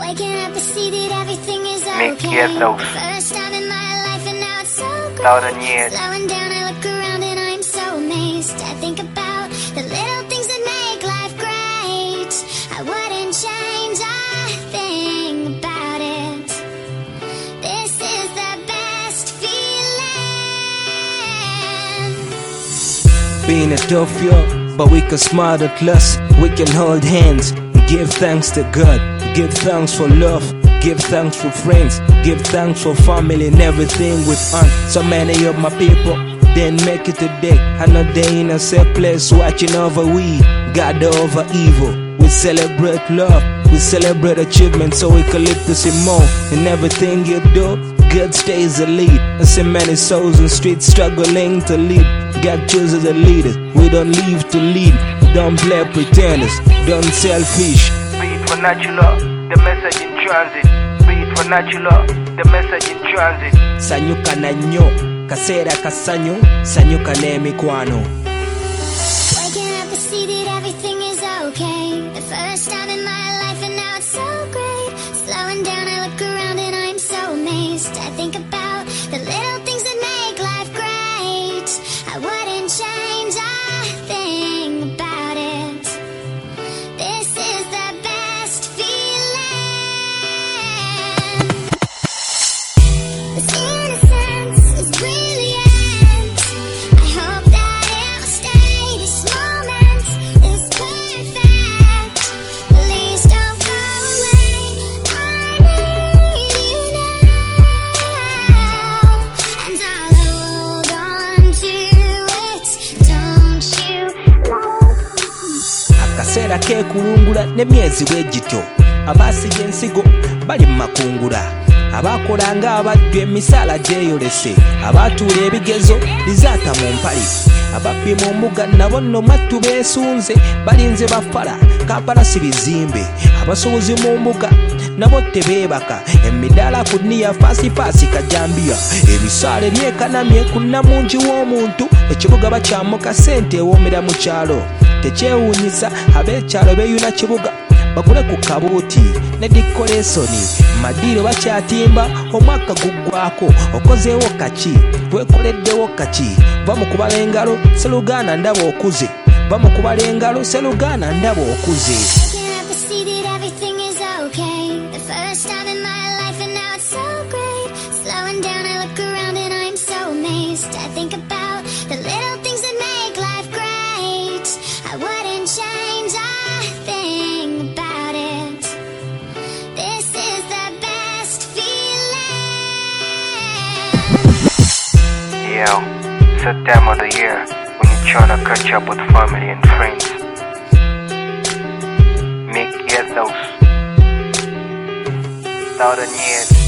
Waking up to see that everything is okay. First time in my life and now it's so great. Slowing down, I look around and I'm so amazed. I think about the little things that make life great. I wouldn't change a thing about it. This is the best feeling. Being a tough year, but we can smile at less. We can hold hands, give thanks to God. Give thanks for love, give thanks for friends, give thanks for family and everything we've earned. So many of my people didn't make it today. I know they in a safe place watching over we, God over evil. We celebrate love, we celebrate achievement so we can live to see more. In everything you do, God stays the lead. I see many souls in the streets struggling to lead. God chooses the leaders, we don't live to lead. Don't play pretenders, don't selfish. Beat for natural, the message in transit. Beat for natural, the message in transit. Sanyuka na nnyo, kaseera kasanyu, sanyuka n'emikwano. Waking up to see that everything is okay. The first time in my life and now it's so great. Slowing down, I look around and I'm so amazed. I think about the little things that make life great. I wouldn't change a thing about it. This is the best feeling. This innocence is brilliant. I hope that it will stay. This moment is perfect. Please don't go away. I need you now, and I'll hold on to it. Don't you Akaseera kekulungula n'emyezi bw'egityo. Abaasiga ensigo bali mu makungula. Abakola ng'abaddu emisaala gyeyolese. Abaatuula ebigezo bizaata mu mpali. Ababbi mu mbuga nabo nno mattu beesunze. Balinze bafala Kampala si bizimbe. Abasuubuzi mu mbuga nabo tebeebaka. Emidaala ku nniya faasifaasi kajambiya. Ebisaala ebyekanamye ku nnamungi w'omuntu. Ekibuga bakyamuka ssente ewoomera mu kyalo. Tekyewuunyisa ab'ekyalo beeyuna kibuga bagule ku kabuuti ne dikoleesoni. Madiiro bakyatimba omwaka guggwako. Okozeewo kaki, weekoleddewo kaki. Va mu kubala engalo Sseruganda ndaba okuze. Va mu kubala engalo Sseruganda ndaba okuze. waking up to see that everything is okay. The first time in my life and now it's so great. Slowing down, I look around and I'm so amazed. I think about the little things that make life great. I wouldn't change a thing about it. This is the best feeling. Yo, it's that time of the year when you're trying to catch up with family and friends. Make ethos. Southern years.